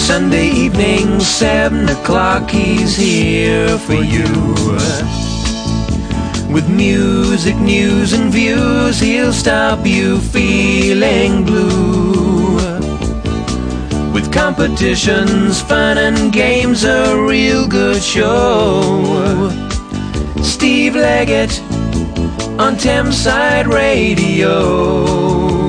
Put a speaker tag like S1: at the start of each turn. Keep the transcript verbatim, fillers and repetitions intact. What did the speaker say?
S1: Sunday evening, seven o'clock, he's here for you. With music, news and views, he'll stop you feeling blue. With competitions, fun and games, a real good show. Steve Leggett on Thameside Radio.